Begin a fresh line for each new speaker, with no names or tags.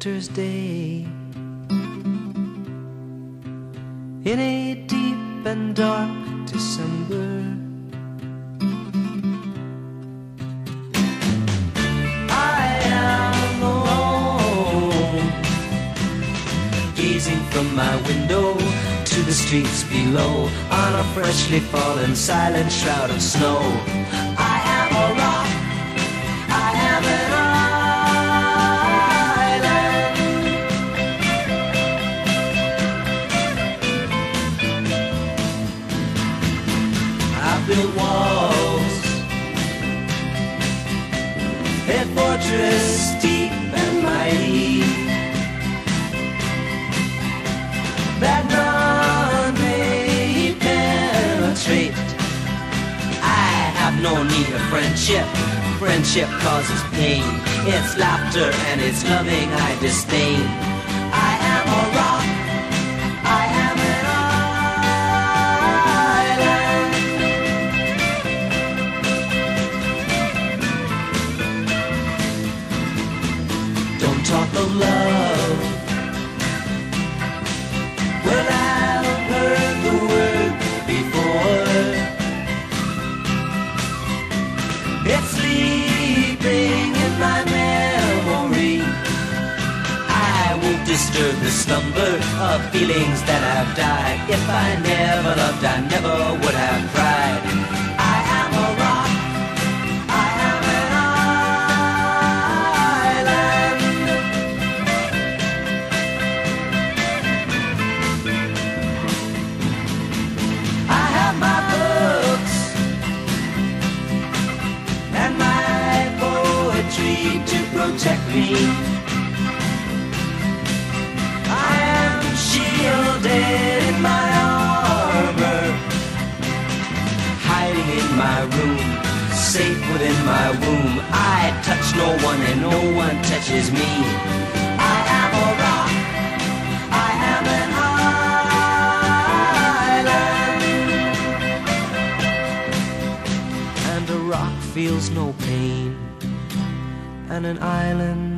winter's day. In a deep and dark December, I am alone, gazing from my window to the streets below, on a freshly fallen silent shroud of snow. I am a rock, I am an island. I built walls, a fortress deep and mighty, that none may penetrate. I have no need of friendship. Friendship causes pain. It's laughter and it's loving I disdain. I am a rock, I am an island. Don't talk of love, well, I've heard the word before. It's sleeping in my memory. I won't disturb the slumber of feelings that have died. If I never loved, I never would have cried. I am a rock, I am an island. I have my books and my poetry to protect me. I am shielded in my armor, hiding in my room, safe within my womb. I touch no one and no one touches me. I am a rock, I am an island. And a rock feels no pain, and an island